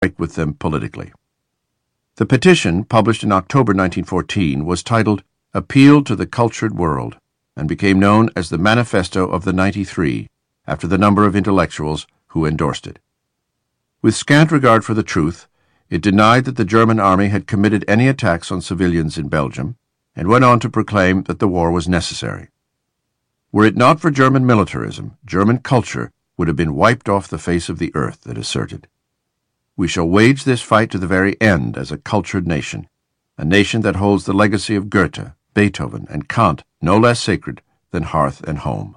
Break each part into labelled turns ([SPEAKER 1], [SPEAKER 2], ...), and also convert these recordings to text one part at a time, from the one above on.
[SPEAKER 1] fight with them politically. The petition, published in October 1914, was titled Appeal to the Cultured World and became known as the Manifesto of the 93, after the number of intellectuals who endorsed it. With scant regard for the truth, it denied that the German army had committed any attacks on civilians in Belgium, and went on to proclaim that the war was necessary. Were it not for German militarism, German culture would have been wiped off the face of the earth, it asserted. We shall wage this fight to the very end as a cultured nation, a nation that holds the legacy of Goethe, Beethoven, and Kant no less sacred than hearth and home.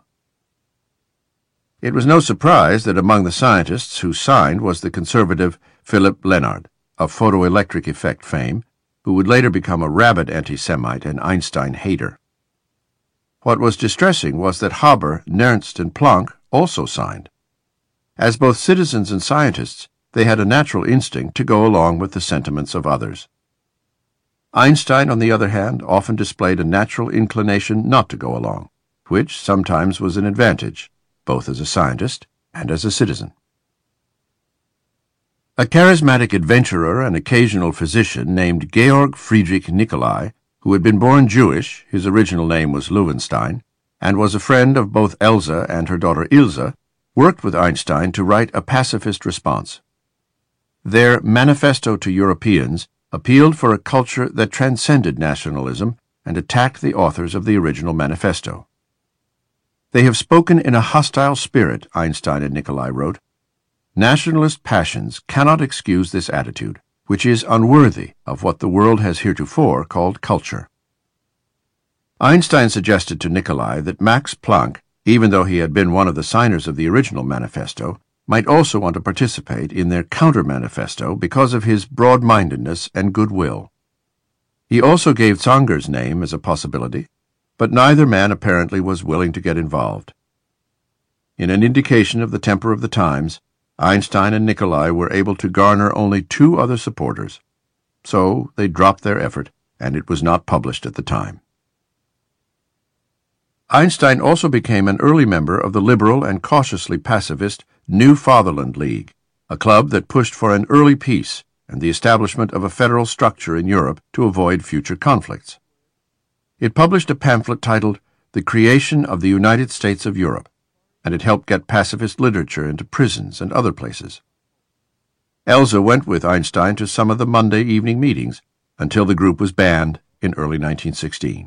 [SPEAKER 1] It was no surprise that among the scientists who signed was the conservative Philipp Lenard, of photoelectric effect fame, who would later become a rabid anti-Semite and Einstein hater. What was distressing was that Haber, Nernst, and Planck also signed. As both citizens and scientists, they had a natural instinct to go along with the sentiments of others. Einstein, on the other hand, often displayed a natural inclination not to go along, which sometimes was an advantage, both as a scientist and as a citizen. A charismatic adventurer and occasional physician named Georg Friedrich Nicolai, who had been born Jewish, his original name was Löwenstein, and was a friend of both Elsa and her daughter Ilse, worked with Einstein to write a pacifist response. Their Manifesto to Europeans appealed for a culture that transcended nationalism and attacked the authors of the original manifesto. They have spoken in a hostile spirit, Einstein and Nicolai wrote. Nationalist passions cannot excuse this attitude, which is unworthy of what the world has heretofore called culture. Einstein suggested to Nicolai that Max Planck, even though he had been one of the signers of the original manifesto, might also want to participate in their counter-manifesto because of his broad-mindedness and goodwill. He also gave Zanger's name as a possibility, but neither man apparently was willing to get involved. In an indication of the temper of the times, Einstein and Nicolai were able to garner only 2 other supporters, so they dropped their effort, and it was not published at the time. Einstein also became an early member of the liberal and cautiously pacifist New Fatherland League, a club that pushed for an early peace and the establishment of a federal structure in Europe to avoid future conflicts. It published a pamphlet titled The Creation of the United States of Europe, and it helped get pacifist literature into prisons and other places. Elsa went with Einstein to some of the Monday evening meetings until the group was banned in early 1916.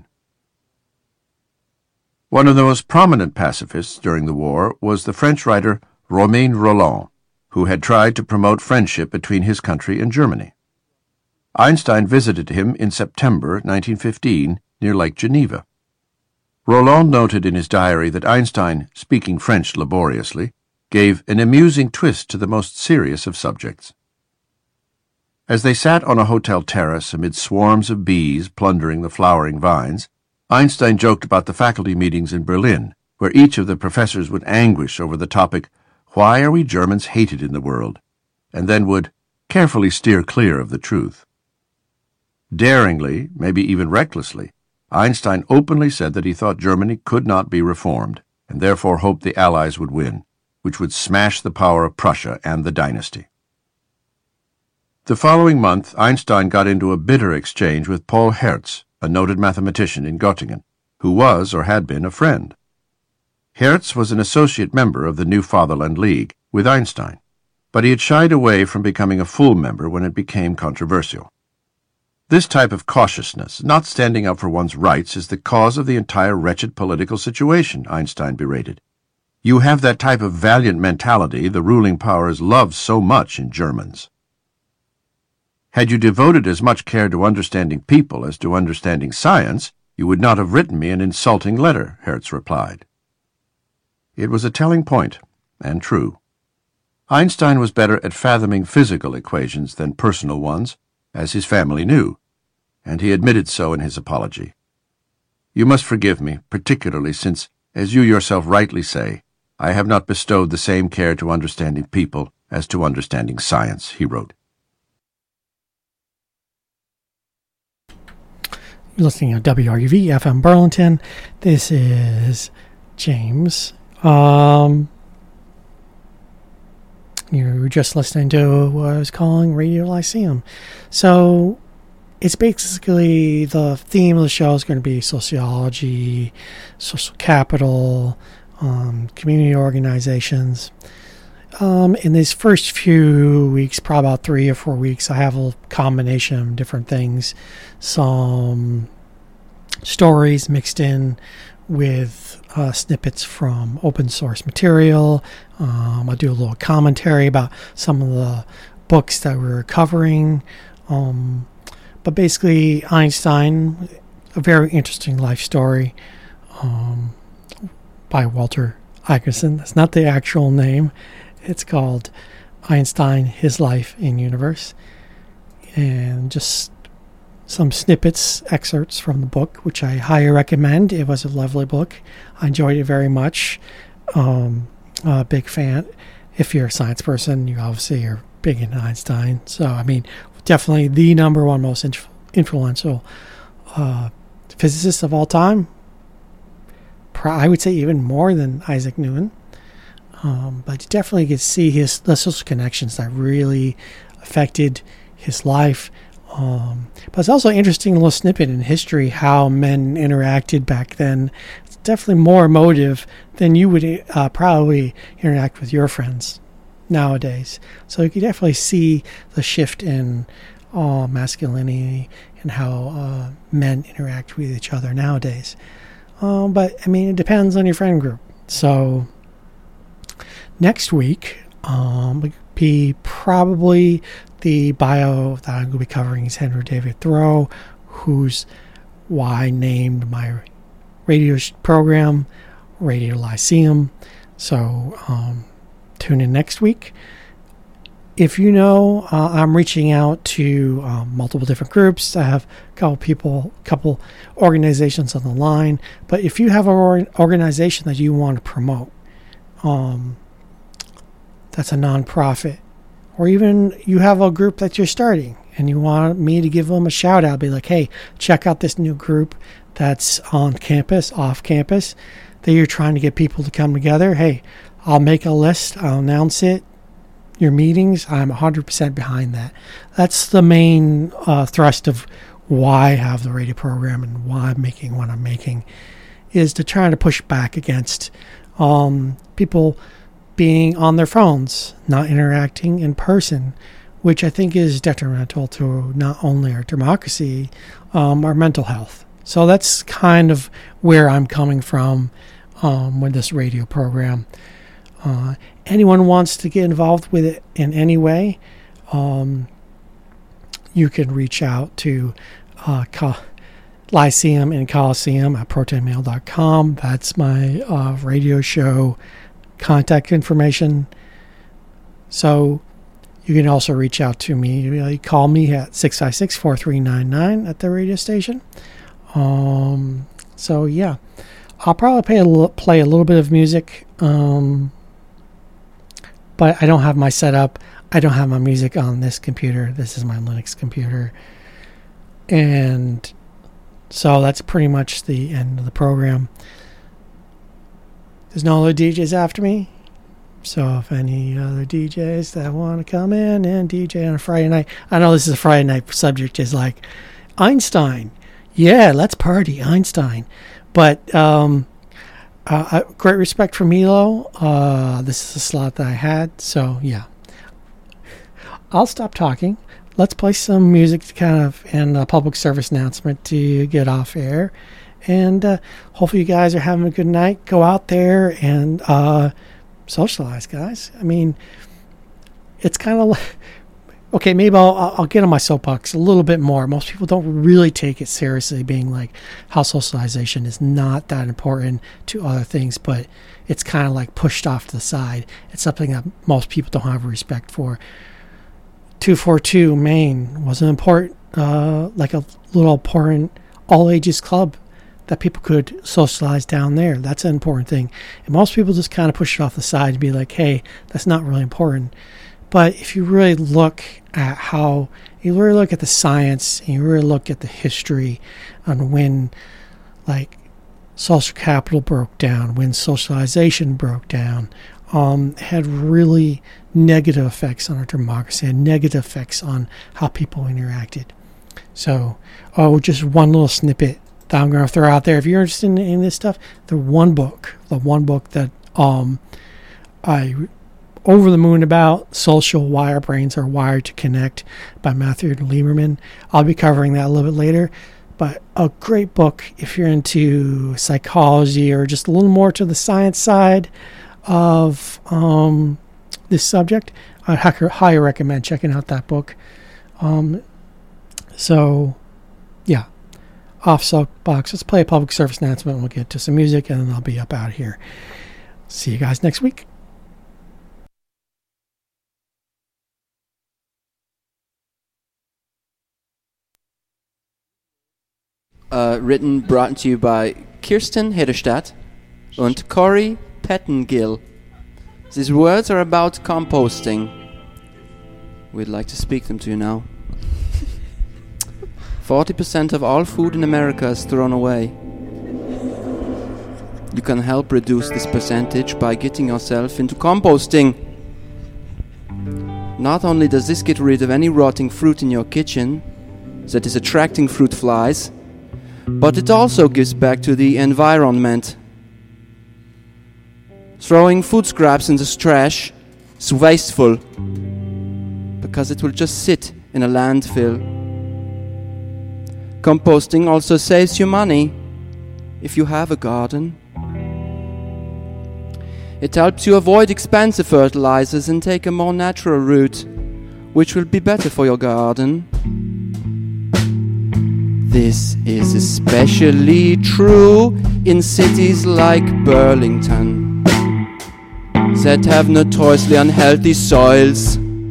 [SPEAKER 1] One of the most prominent pacifists during the war was the French writer Romain Rolland, who had tried to promote friendship between his country and Germany. Einstein visited him in September 1915 near Lake Geneva. Rolland noted in his diary that Einstein, speaking French laboriously, gave an amusing twist to the most serious of subjects. As they sat on a hotel terrace amid swarms of bees plundering the flowering vines, Einstein joked about the faculty meetings in Berlin, where each of the professors would anguish over the topic, "Why are we Germans hated in the world?" and then would carefully steer clear of the truth. Daringly, maybe even recklessly, Einstein openly said that he thought Germany could not be reformed, and therefore hoped the Allies would win, which would smash the power of Prussia and the dynasty. The following month, Einstein got into a bitter exchange with Paul Hertz, a noted mathematician in Göttingen, who was or had been a friend. Hertz was an associate member of the New Fatherland League with Einstein, but he had shied away from becoming a full member when it became controversial. This type of cautiousness, not standing up for one's rights, is the cause of the entire wretched political situation, Einstein berated. You have that type of valiant mentality the ruling powers love so much in Germans. Had you devoted as much care to understanding people as to understanding science, you would not have written me an insulting letter, Hertz replied. It was a telling point, and true. Einstein was better at fathoming physical equations than personal ones, as his family knew, and he admitted so in his apology. You must forgive me, particularly since, as you yourself rightly say, I have not bestowed the same care to understanding people as to understanding science, he wrote.
[SPEAKER 2] You're listening to WRUV FM Burlington. This is James. You were just listening to what I was calling Radio Lyceum. So it's basically the theme of the show is going to be sociology, social capital, community organizations. In these first few weeks, probably about 3 or 4 weeks, I have a combination of different things. Some stories mixed in with snippets from open source material. I'll do a little commentary about some of the books that we're covering. But basically, Einstein, a very interesting life story by Walter Isaacson. That's not the actual name. It's called Einstein, His Life and Universe. And just some snippets, excerpts from the book, which I highly recommend. It was a lovely book. I enjoyed it very much. A big fan. If you're a science person, you obviously are big into Einstein. So, I mean, definitely the number one most influential physicist of all time. I would say even more than Isaac Newton. But you definitely could see the social connections that really affected his life. But it's also an interesting little snippet in history how men interacted back then. It's definitely more emotive than you would probably interact with your friends nowadays. So you can definitely see the shift in masculinity and how men interact with each other nowadays. But, I mean, it depends on your friend group. So next week would be probably the bio that I'm going to be covering is Henry David Thoreau, who's why I named my radio program Radio Lyceum. So tune in next week. If you know, I'm reaching out to multiple different groups. I have a couple organizations on the line. But if you have an organization that you want to promote, that's a nonprofit, or even you have a group that you're starting and you want me to give them a shout out, be like, hey, check out this new group that's on campus, off campus, that you're trying to get people to come together. Hey, I'll make a list. I'll announce it. Your meetings, I'm 100% behind that. That's the main thrust of why I have the radio program and why I'm making what I'm making, is to try to push back against people being on their phones, not interacting in person, which I think is detrimental to not only our democracy, our mental health. So that's kind of where I'm coming from with this radio program. Anyone wants to get involved with it in any way, you can reach out to Lyceum and Coliseum at protonmail.com. That's my radio show contact information. So you can also reach out to me. You call me at 656-4399 at the radio station. So yeah, I'll probably play a little bit of music, but I don't have my setup. I don't have my music on this computer. This is my Linux computer. And so that's pretty much the end of the program. There's no other DJs after me. So if any other DJs that want to come in and DJ on a Friday night, I know this is a Friday night subject, is like Einstein. Yeah, let's party, Einstein. But great respect for Milo. This is a slot that I had. So yeah, I'll stop talking. Let's play some music to kind of, and a public service announcement to get off air. And hopefully you guys are having a good night. Go out there and socialize, guys. I mean, it's kind of like, okay, maybe I'll get on my soapbox a little bit more. Most people don't really take it seriously, being like how socialization is not that important to other things, but it's kind of like pushed off to the side. It's something that most people don't have respect for. 242 Maine was an important, like a little important all ages club that people could socialize down there. That's an important thing. And most people just kind of push it off the side and be like, hey, that's not really important. But if you really look at how, you really look at the science and you really look at the history on when, like, social capital broke down, when socialization broke down, had really negative effects on our democracy and negative effects on how people interacted. So, just one little snippet that I'm going to throw out there. If you're interested in this stuff, the one book that I over the moon about, Social Why Our Brains Are Wired to Connect by Matthew Lieberman. I'll be covering that a little bit later. But a great book if you're into psychology or just a little more to the science side of this subject. I highly recommend checking out that book. So, yeah. Off soapbox. Let's play a public service announcement and we'll get to some music and then I'll be up out of here. See you guys next week.
[SPEAKER 3] Brought to you by Kirsten Hederstadt und Corey Pettengill. These words are about composting. We'd like to speak them to you now. 40% of all food in America is thrown away. You can help reduce this percentage by getting yourself into composting. Not only does this get rid of any rotting fruit in your kitchen that is attracting fruit flies, but it also gives back to the environment. Throwing food scraps in the trash is wasteful because it will just sit in a landfill. Composting also saves you money if you have a garden. It helps you avoid expensive fertilizers and take a more natural route, which will be better for your garden. This is especially true in cities like Burlington that have notoriously unhealthy soils.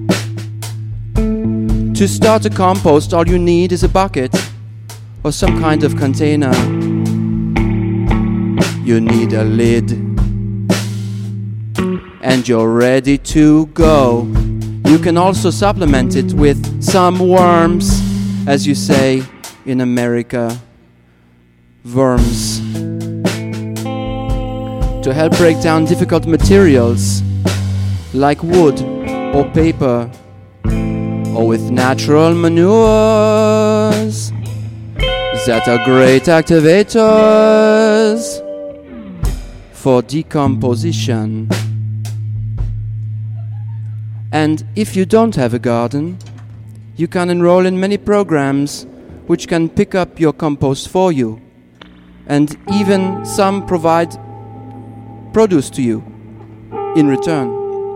[SPEAKER 3] To start a compost, all you need is a bucket or some kind of container. You need a lid and you're ready to go. You can also supplement it with some worms, as you say in America, worms, to help break down difficult materials like wood or paper, or with natural manures that are great activators for decomposition. And if you don't have a garden, you can enroll in many programs which can pick up your compost for you, and even some provide produce to you in return.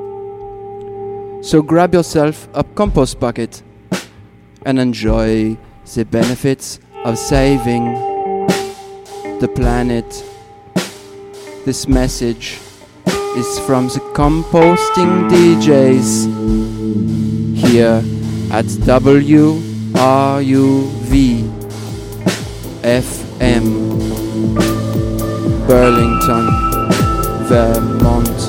[SPEAKER 3] So grab yourself a compost bucket and enjoy the benefits of saving the planet. This message is from the Composting DJs here at WRUV FM, Burlington, Vermont.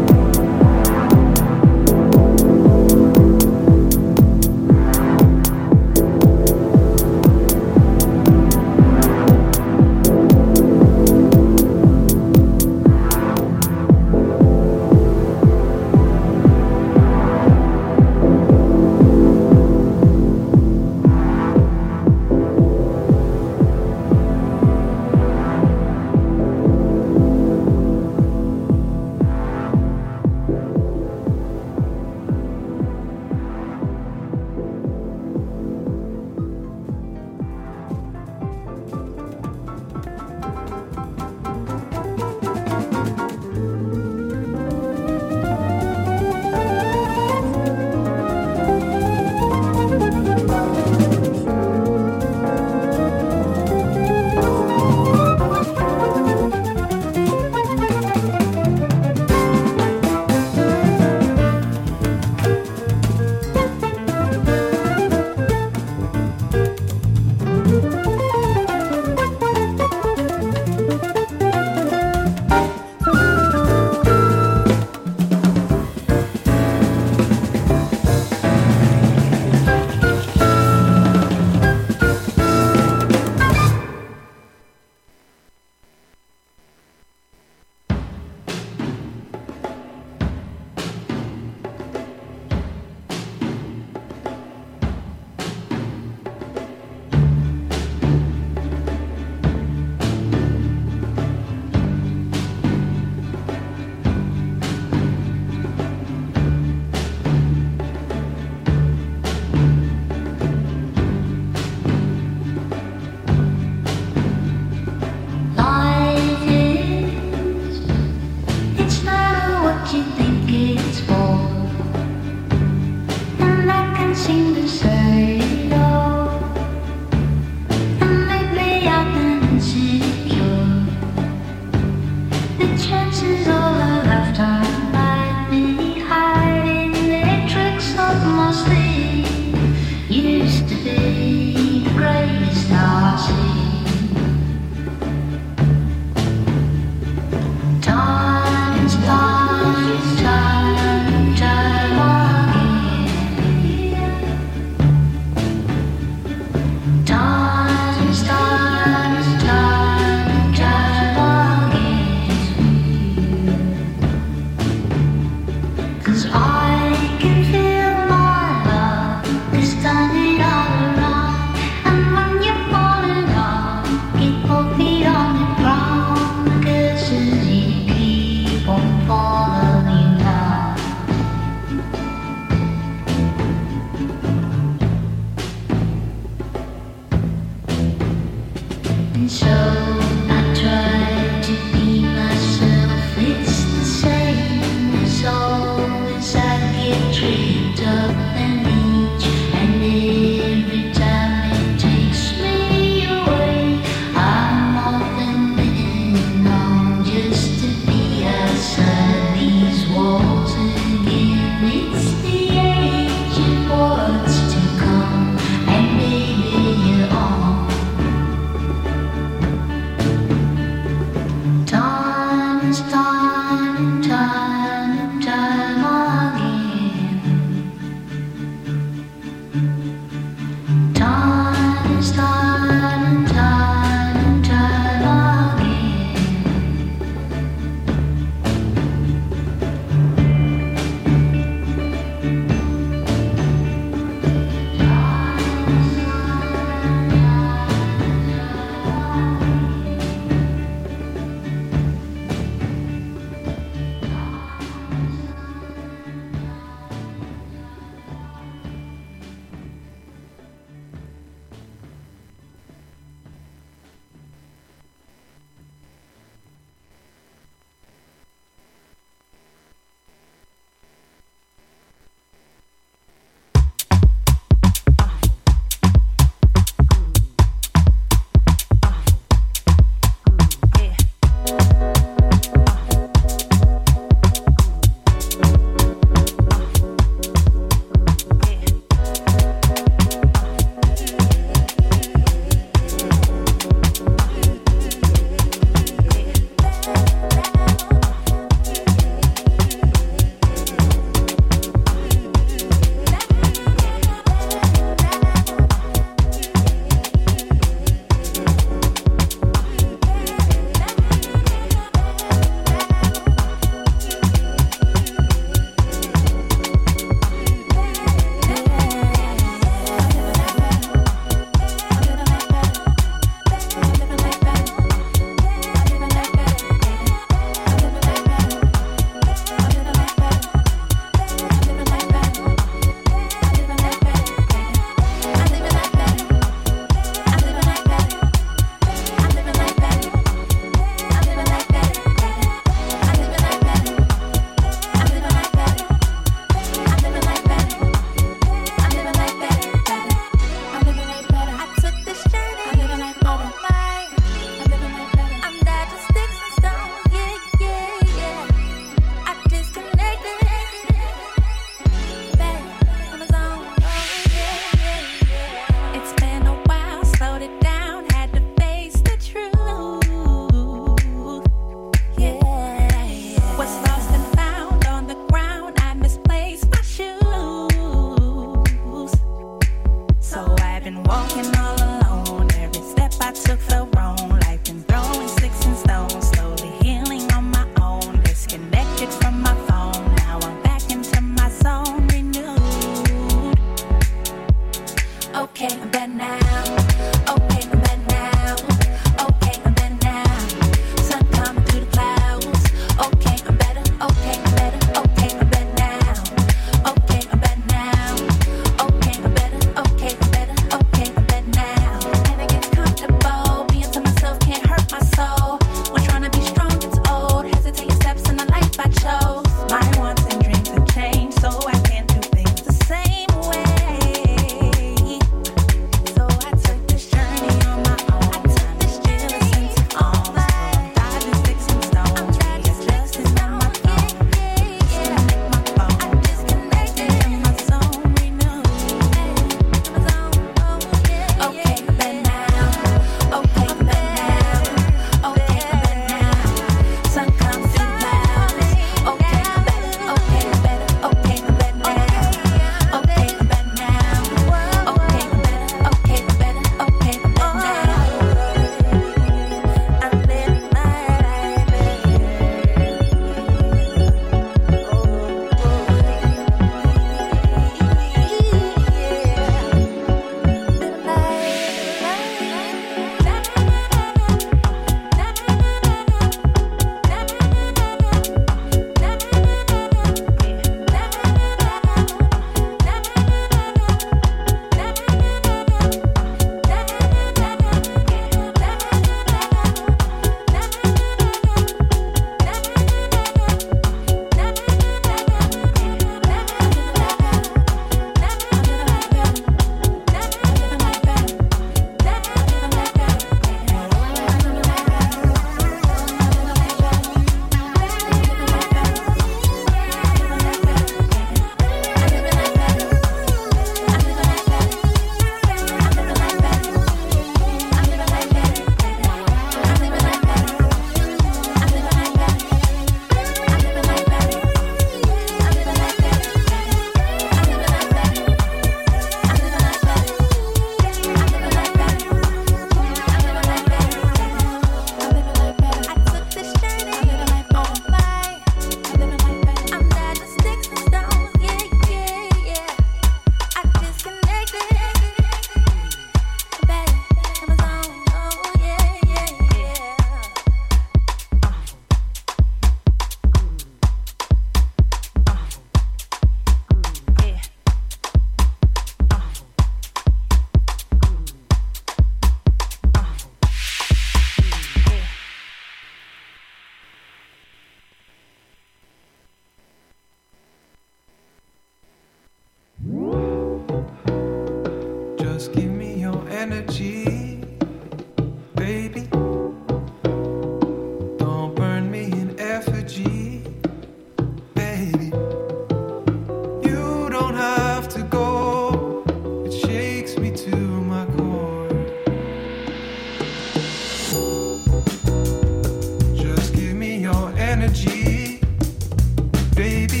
[SPEAKER 4] energy, baby.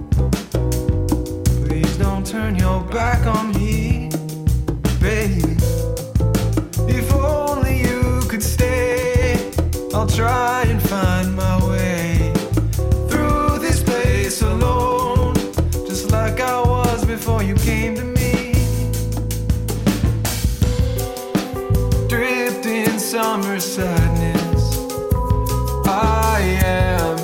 [SPEAKER 4] Please don't turn your back on me, baby. If only you could stay, I'll try and find my way through this place alone, just like I was before you came to me. Drift in summer sadness, I am.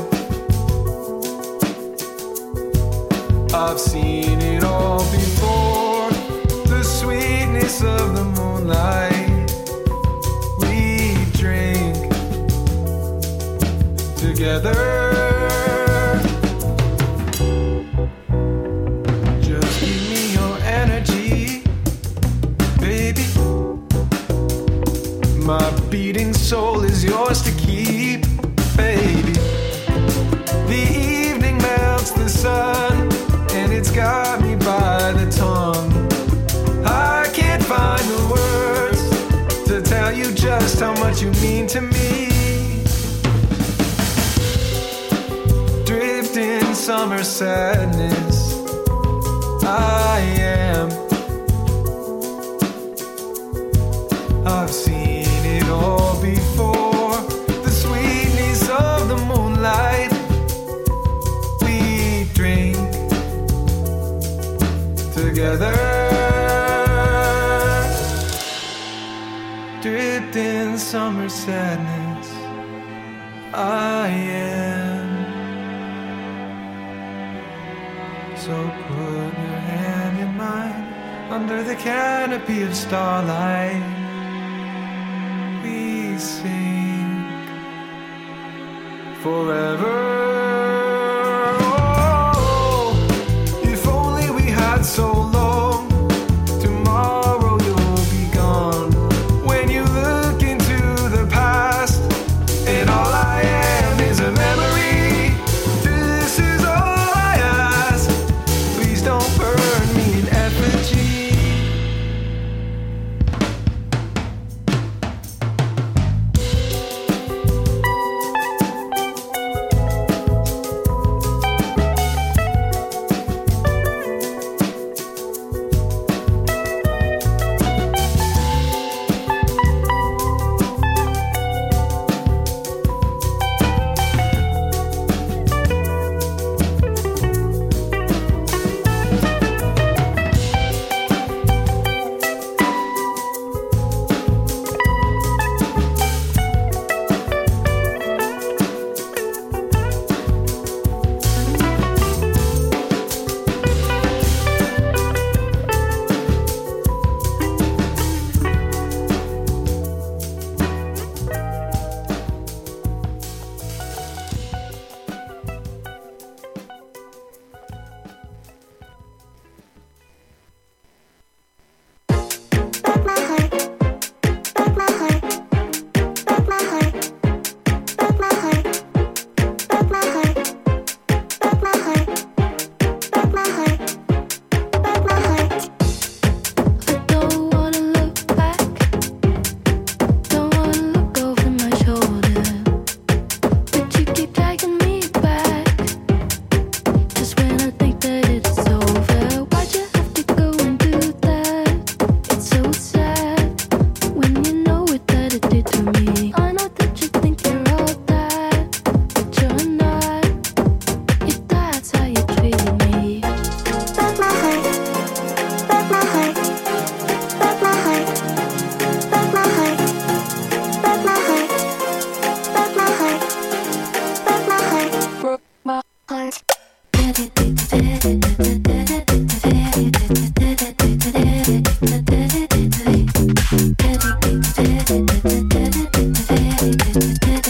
[SPEAKER 4] I've seen it all before, the sweetness of the moonlight. We drink together. Just give me your energy, baby. My beating soul is yours to keep, baby. The evening melts the sun, and it's got me by the tongue. I can't find the words to tell you just how much you mean to me. Drift in summer sadness, I am. I've seen it all before, the sweetness of the moonlight. We drink together. Drift in summer sadness, I am. So put your hand in mine under the canopy of starlight. We sing forever. Oh, if only we had so long. Tomorrow you'll be gone. When you look into the past, and all I am is a memory. This is all I ask. Please don't burn me in effigy.
[SPEAKER 5] Heart.